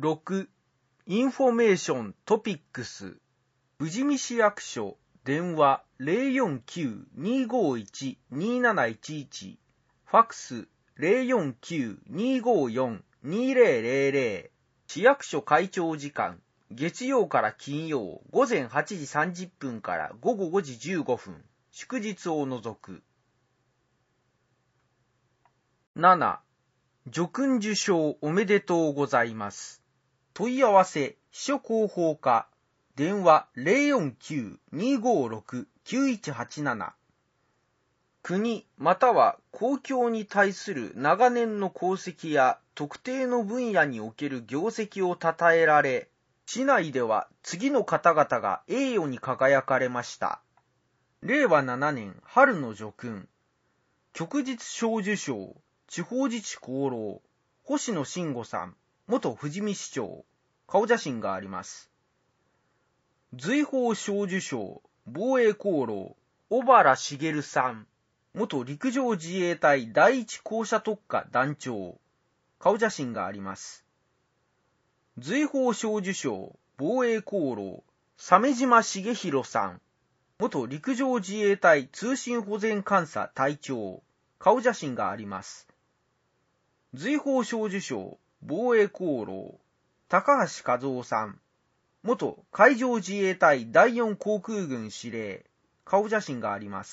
6. インフォメーショントピックス富士見市役所電話 049-251-2711 ファックス 049-254-2000 市役所開庁時間月曜から金曜午前8時30分から午後5時15分祝日を除く。7. 叙勲受章おめでとうございます。問い合わせ秘書広報課電話 049-256-9187 国または公共に対する長年の功績や特定の分野における業績を称えられ、市内では次の方々が栄誉に輝かれました。令和7年春の叙勲、旭日小綬章、地方自治功労、星野慎吾さん、元富士見市長、顔写真があります。瑞宝小綬章、防衛功労、小原茂さん、元陸上自衛隊第一高射特科団長、顔写真があります。瑞宝小綬章、防衛功労、鮫島重弘さん、元陸上自衛隊通信保全監査隊長、顔写真があります。瑞宝小綬章、防衛功労、高橋和夫さん、元海上自衛隊第4航空軍司令、顔写真があります。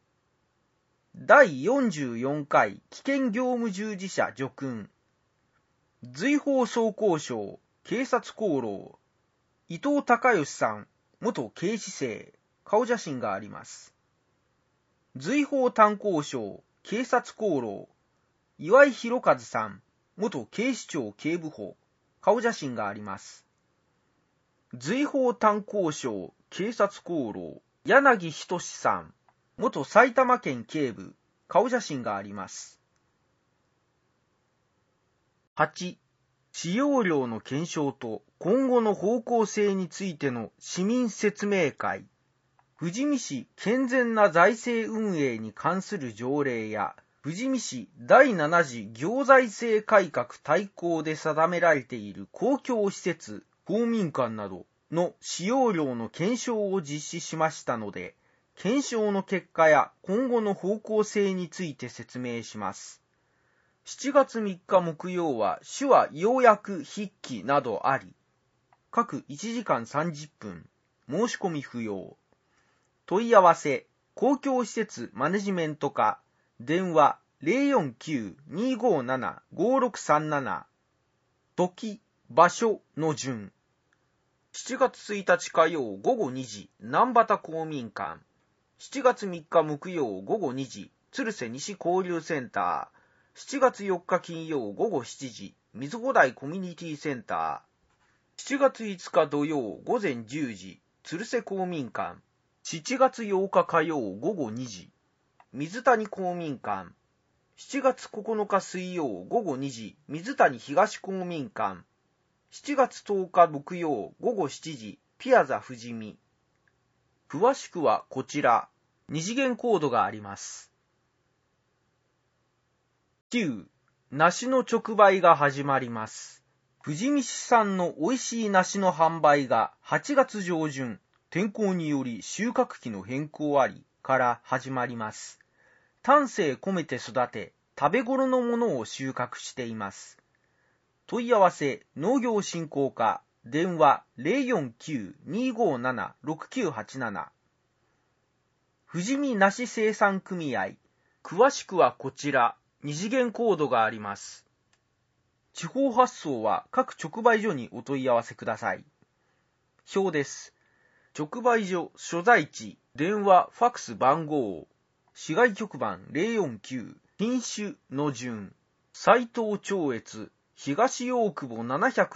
第44回危険業務従事者叙勲、瑞宝装甲廠警察功労、伊藤孝義さん、元警視正、顔写真があります。瑞宝炭鉱省警察功労、岩井博和さん、元警視庁警部補、顔写真があります。瑞宝炭鉱省警察功労、柳仁さん、元埼玉県警部、顔写真があります。8. 使用量の検証と今後の方向性についての市民説明会。富士見市健全な財政運営に関する条例や富士見市第7次行財政改革大綱で定められている公共施設、公民館などの使用量の検証を実施しましたので、検証の結果や今後の方向性について説明します。7月3日木曜は手話要約筆記などあり、各1時間30分、申し込み不要。問い合わせ、公共施設マネジメント課、電話 049-257-5637、時、場所の順。7月1日火曜午後2時、南畑公民館。7月3日木曜午後2時、鶴瀬西交流センター。7月4日金曜午後7時、水穂台コミュニティセンター。7月5日土曜午前10時、鶴瀬公民館。7月8日火曜午後2時、水谷公民館。7月9日水曜午後2時、水谷東公民館。7月10日木曜午後7時、ピアザ富士見。詳しくはこちら、2次元コードがあります。9. 梨の直売が始まります。富士見市産の美味しい梨の販売が8月上旬、天候により収穫期の変更ありから始まります。丹精込めて育て、食べ頃のものを収穫しています。問い合わせ、農業振興課、電話 049-257-6987。富士見梨生産組合。詳しくはこちら、2次元コードがあります。地方発送は各直売所にお問い合わせください。表です。直売所所在地、電話、ファクス番号、市外局番049、品種の順、斉藤超越、東大久保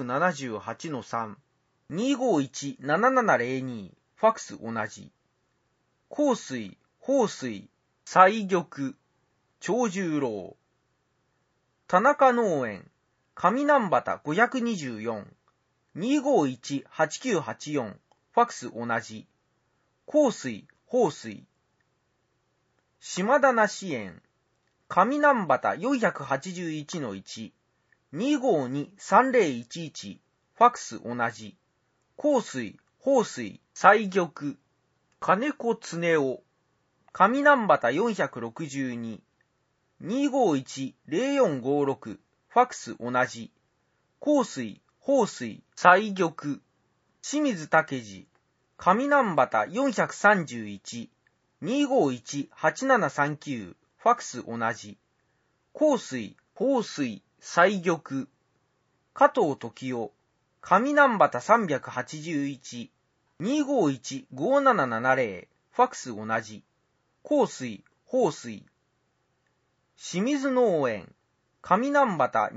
778-3、251-7702、ファクス同じ。香水、豊水、西玉、長十郎。田中農園、上南畑524、251-8984、ファクス同じ。香水、豊水。島田梨園、上南畑481-1、252-3011、 ファクス同じ。香水、放水、西玉。金子常夫。上南畑462。251-0456。ファクス同じ。香水、放水、西玉。清水武次。上南畑431。251-8739。ファクス同じ。香水、放水、西玉。加藤時夫。上南畑381。251-5770。ファクス同じ。香水、放水。清水農園。上南畑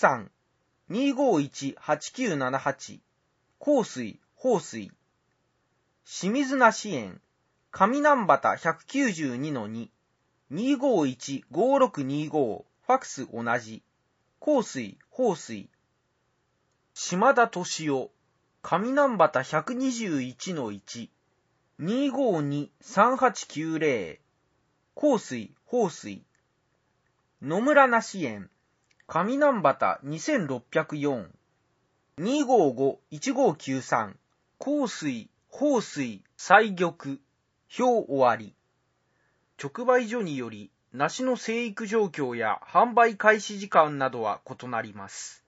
203。251-8978。香水、放水。清水梨園。上南畑192-2。251-5625。ファクス同じ。香水、放水。島田敏夫。上南畑121-1。252-3890。香水、放水。野村梨園。上南畑2604。255-1593。香水、放水、西玉。表終わり。直売所により、梨の生育状況や販売開始時間などは異なります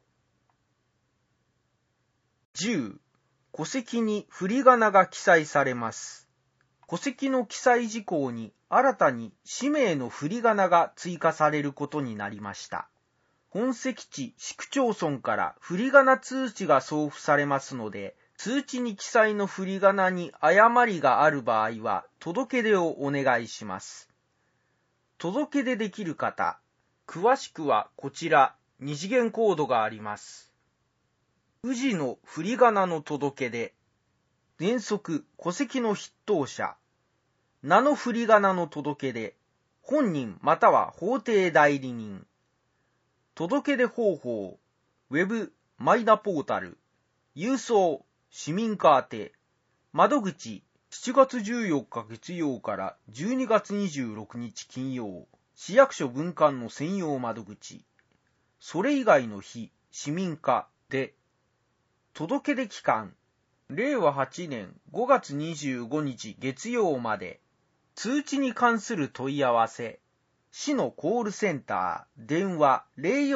。10. 戸籍に振り仮名が記載されます。戸籍の記載事項に新たに氏名の振り仮名が追加されることになりました。本籍地市区町村から振り仮名通知が送付されますので、通知に記載の振り仮名に誤りがある場合は届け出をお願いします。届け出できる方、詳しくはこちら2次元コードがあります。宇治の振り仮名の届け出、原則戸籍の筆頭者、名の振り仮名の届け出、本人または法定代理人。届け出方法、ウェブマイナポータル、郵送、市民課宛て、窓口、7月14日月曜から12月26日金曜、市役所分館の専用窓口、それ以外の日、市民課で、届け出期間、令和8年5月25日月曜まで、通知に関する問い合わせ、市のコールセンター、電話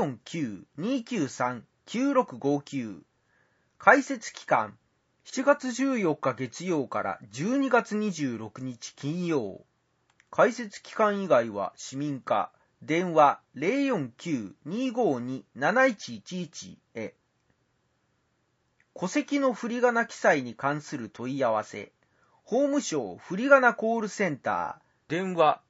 049-293-9659、開設期間、7月14日月曜から12月26日金曜、開設期間以外は市民課、電話 049-252-7111 へ。戸籍の振り仮名記載に関する問い合わせ、法務省振り仮名コールセンター、電話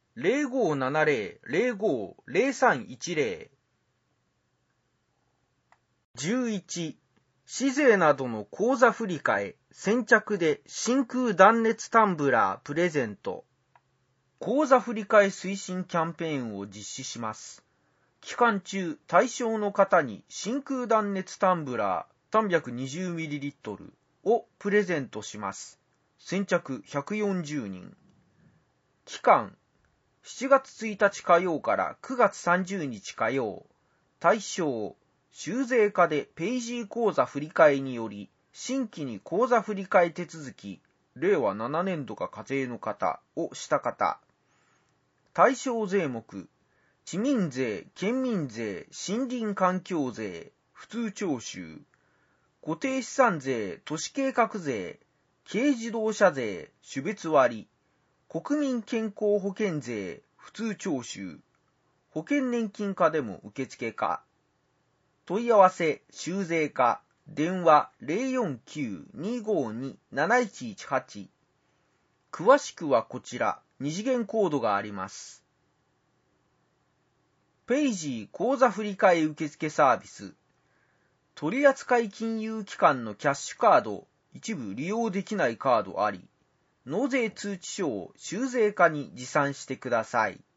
0570-05-0310。11. 市税などの口座振替、先着で真空断熱タンブラープレゼント。口座振替推進キャンペーンを実施します。期間中、対象の方に真空断熱タンブラー 320ml をプレゼントします。先着140人。期間、7月1日火曜から9月30日火曜。対象、修税課でペイジー口座振替により、新規に口座振替手続き、令和7年度が課税の方をした方。対象税目、市民税、県民税、森林環境税、普通徴収、固定資産税、都市計画税、軽自動車税、種別割、国民健康保険税、普通徴収、保険年金課でも受付か。問い合わせ、修税課、電話 049-252-7118。詳しくはこちら、2次元コードがあります。ペイジー口座振替受付サービス。取扱金融機関のキャッシュカード、一部利用できないカードあり、納税通知書を修税課に持参してください。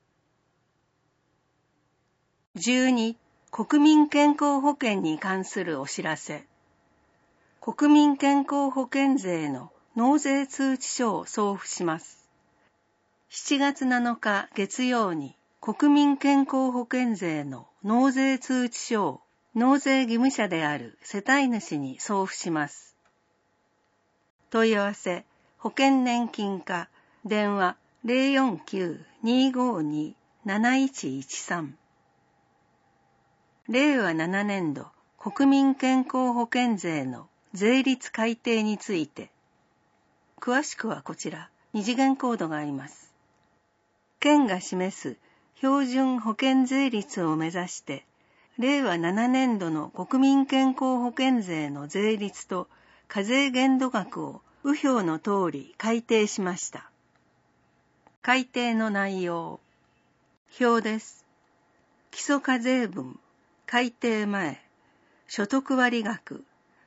12. 国民健康保険に関するお知らせ。国民健康保険税の納税通知書を送付します。7月7日月曜に国民健康保険税の納税通知書を納税義務者である世帯主に送付します。問い合わせ、保険年金課、電話 049-252-7113。令和7年度国民健康保険税の税率改定について、詳しくはこちら、二次元コードがあります。県が示す標準保険税率を目指して、令和7年度の国民健康保険税の税率と課税限度額を右表の通り改定しました。改定の内容。表です。基礎課税分、改定前、所得割額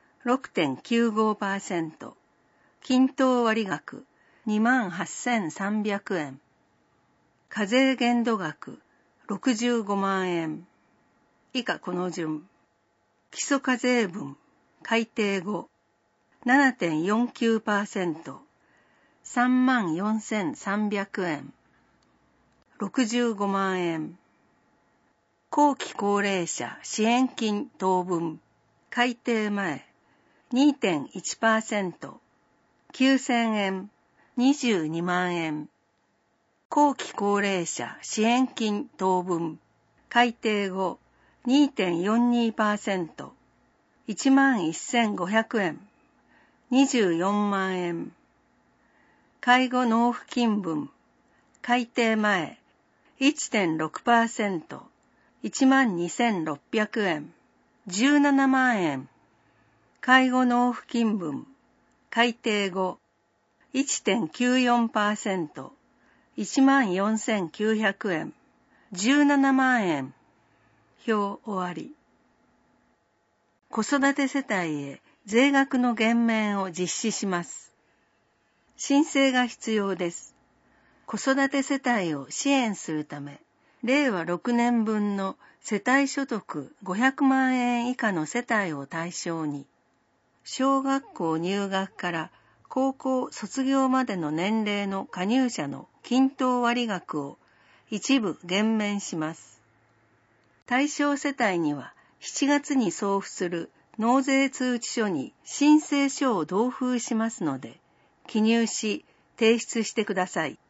6.95%、均等割額 28,300 円、課税限度額65万円。以下この順。基礎課税分、改定後、7.49%、34,300 円、65万円。後期高齢者支援金等分、改定前、2.1%、9,000円、22万円。後期高齢者支援金等分、改定後、2.42%、11,500 円、24万円。介護納付金分、改定前、1.6%、12,600 円、17万円。介護納付金分、改定後、1.94%、14,900 円、17万円。表終わり。子育て世帯へ税額の減免を実施します。申請が必要です。子育て世帯を支援するため、令和6年分の世帯所得500万円以下の世帯を対象に、小学校入学から高校卒業までの年齢の加入者の均等割額を一部減免します。対象世帯には7月に送付する納税通知書に申請書を同封しますので、記入し提出してください。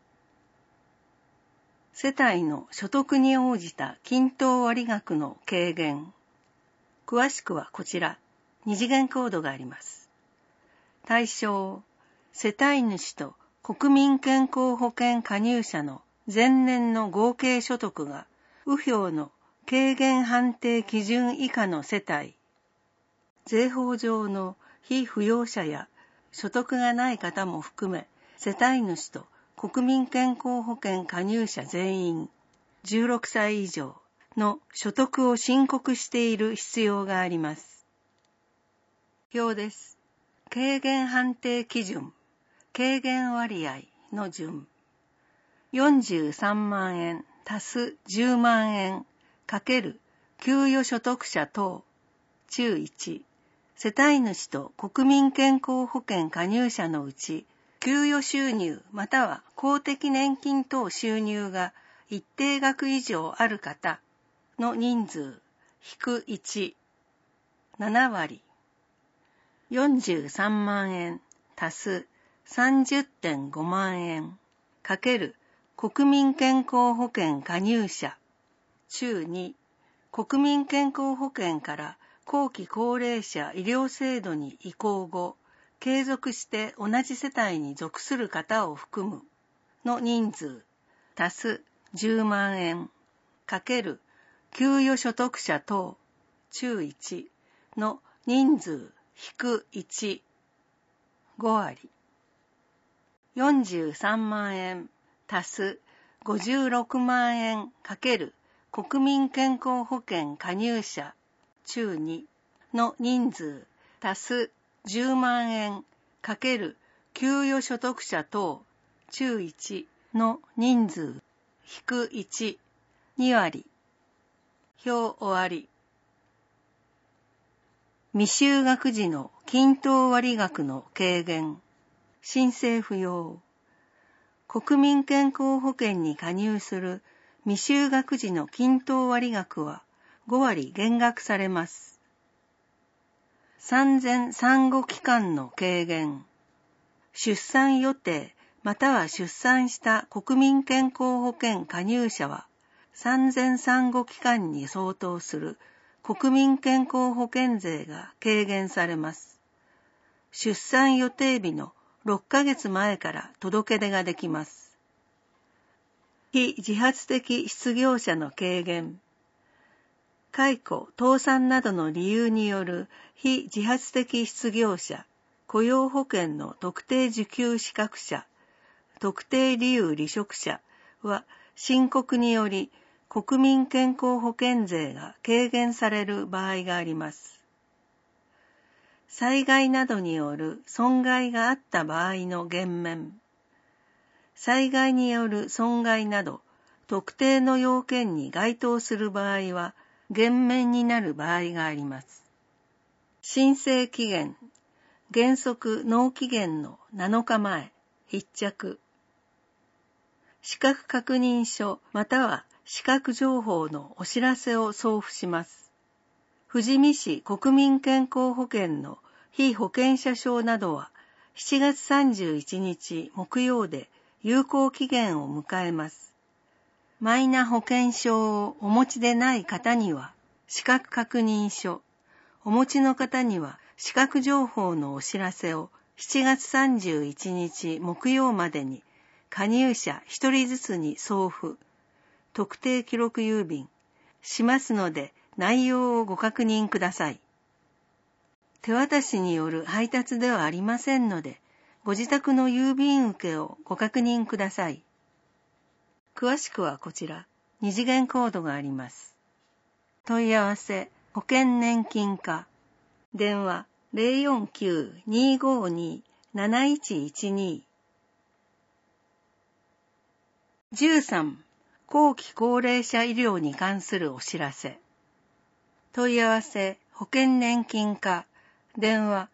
世帯の所得に応じた均等割額の軽減。詳しくはこちら、二次元コードがあります。対象、世帯主と国民健康保険加入者の前年の合計所得が右表の軽減判定基準以下の世帯。税法上の被扶養者や所得がない方も含め、世帯主と国民健康保険加入者全員16歳以上の所得を申告している必要があります。表です。軽減判定基準、軽減割合の順。43万円足す10万円×給与所得者等、中1、世帯主と国民健康保険加入者のうち、給与収入または公的年金等収入が一定額以上ある方の人数、引く1、7割。43万円足す 30.5 万円×国民健康保険加入者、中2、国民健康保険から後期高齢者医療制度に移行後、継続して同じ世帯に属する方を含むの人数足す10万円×給与所得者等中1の人数引く1、5割。43万円足す56万円×国民健康保険加入者中2の人数足す10万円×給与所得者等中1の人数引く1、2割。表終わり。未就学児の均等割額の軽減。申請不要。国民健康保険に加入する未就学児の均等割額は 5割減額されます。産前産後期間の軽減。出産予定または出産した国民健康保険加入者は、産前産後期間に相当する国民健康保険税が軽減されます。出産予定日の6ヶ月前から届け出ができます。非自発的失業者の軽減。解雇、倒産などの理由による非自発的失業者、雇用保険の特定受給資格者、特定理由離職者は申告により国民健康保険税が軽減される場合があります。災害などによる損害があった場合の減免。災害による損害など特定の要件に該当する場合は減免になる場合があります。申請期限。原則納期限の7日前、必着。資格確認書または資格情報のお知らせを送付します。富士見市国民健康保険の被保険者証などは7月31日木曜で有効期限を迎えます。マイナ保険証をお持ちでない方には資格確認書、お持ちの方には資格情報のお知らせを7月31日木曜までに加入者1人ずつに送付、特定記録郵便しますので内容をご確認ください。手渡しによる配達ではありませんので、ご自宅の郵便受けをご確認ください。詳しくはこちら、2次元コードがあります。問い合わせ、保険年金課、電話 049-252-7112。13. 後期高齢者医療に関するお知らせ。問い合わせ、保険年金課、電話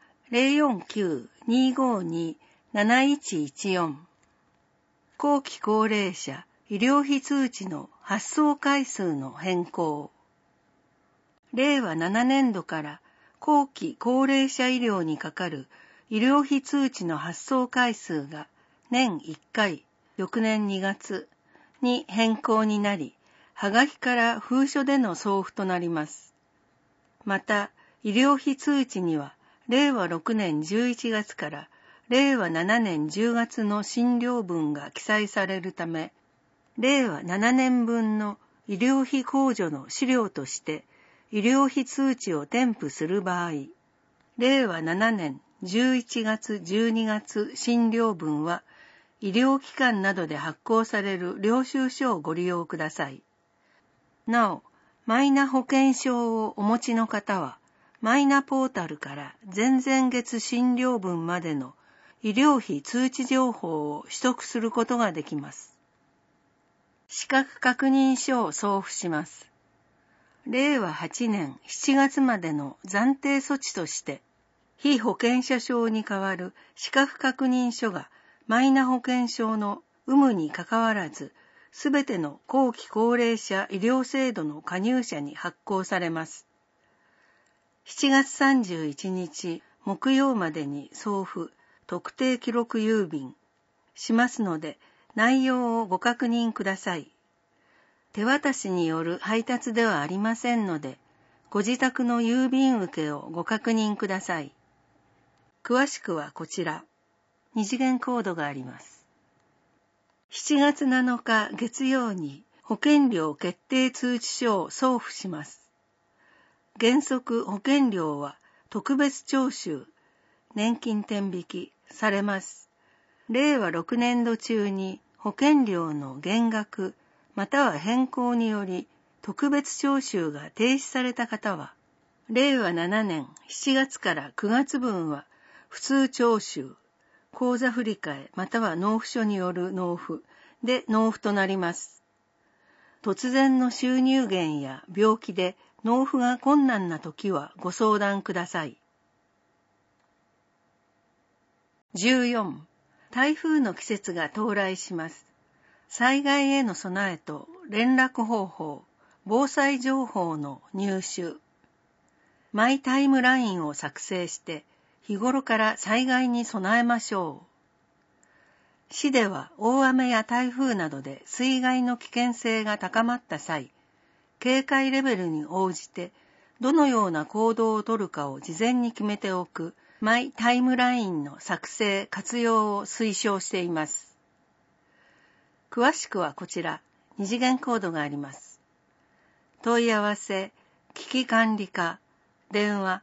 049-252-7114。後期高齢者医療費通知の発送回数の変更。令和7年度から後期高齢者医療にかかる医療費通知の発送回数が年1回、翌年2月に変更になり、はがきから封書での送付となります。また、医療費通知には、令和6年11月から令和7年10月の診療分が記載されるため、令和7年分の医療費控除の資料として、医療費通知を添付する場合、令和7年11月12月診療分は、医療機関などで発行される領収書をご利用ください。なお、マイナ保険証をお持ちの方は、マイナポータルから前々月診療分までの医療費通知情報を取得することができます。資格確認書を送付します。令和8年7月までの暫定措置として、被保険者証に代わる資格確認書がマイナ保険証の有無にかかわらず、すべての後期高齢者医療制度の加入者に発行されます。7月31日木曜までに送付、特定記録郵便しますので、内容をご確認ください。手渡しによる配達ではありませんので、ご自宅の郵便受けをご確認ください。詳しくはこちら、2次元コードがあります。7月7日月曜に保険料決定通知書を送付します。原則保険料は特別徴収、年金天引きされます。令和6年度中に保険料の減額または変更により特別徴収が停止された方は、令和7年7月から9月分は普通徴収、口座振替または納付書による納付で納付となります。突然の収入減や病気で納付が困難な時はご相談ください。14. 台風の季節が到来します。災害への備えと連絡方法、 防災情報の入手、マイタイムラインを作成して日頃から災害に備えましょう。市では大雨や台風などで水害の危険性が高まった際、警戒レベルに応じてどのような行動をとるかを事前に決めておくマイタイムラインの作成・活用を推奨しています。詳しくはこちら、二次元コードがあります。問い合わせ、危機管理課、電話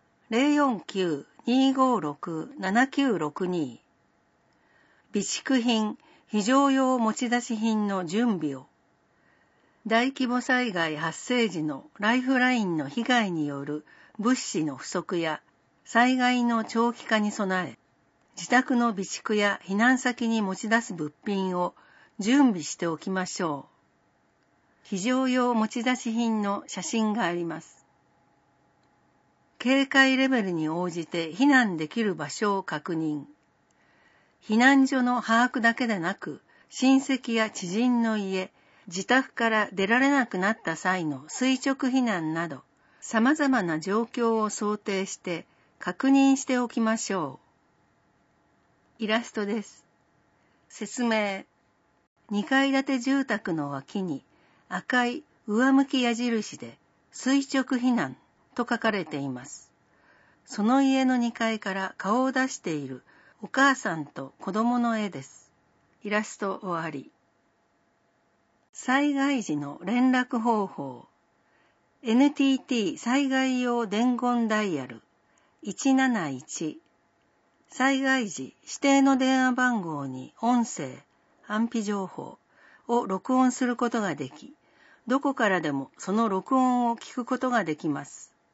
049-256-7962。備蓄品、非常用持ち出し品の準備を。大規模災害発生時のライフラインの被害による物資の不足や災害の長期化に備え、自宅の備蓄や避難先に持ち出す物品を準備しておきましょう。非常用持ち出し品の写真があります。警戒レベルに応じて避難できる場所を確認。避難所の把握だけでなく、親戚や知人の家、自宅から出られなくなった際の垂直避難など、様々な状況を想定して確認しておきましょう。イラストです。説明。2階建て住宅の脇に赤い上向き矢印で垂直避難と書かれています。その家の2階から顔を出しているお母さんと子供の絵です。イラスト終わり。災害時の連絡方法。NTT 災害用伝言ダイヤル171。災害時指定の電話番号に音声、安否情報を録音することができ、どこからでもその録音を聞くことができます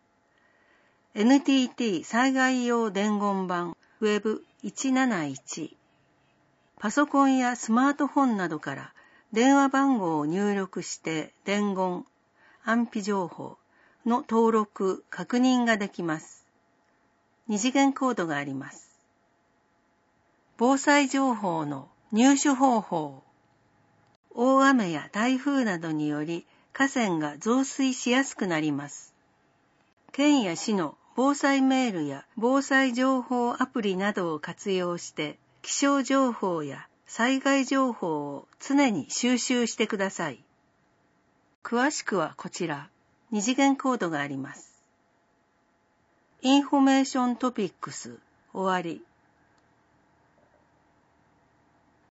。NTT 災害用伝言版 Web171。パソコンやスマートフォンなどから電話番号を入力して伝言、安否情報の登録、確認ができます。二次元コードがあります。防災情報の入手方法。大雨や台風などにより河川が増水しやすくなります。県や市の防災メールや防災情報アプリなどを活用して気象情報や災害情報を常に収集してください。詳しくはこちら、二次元コードがあります。インフォメーショントピックス終わり。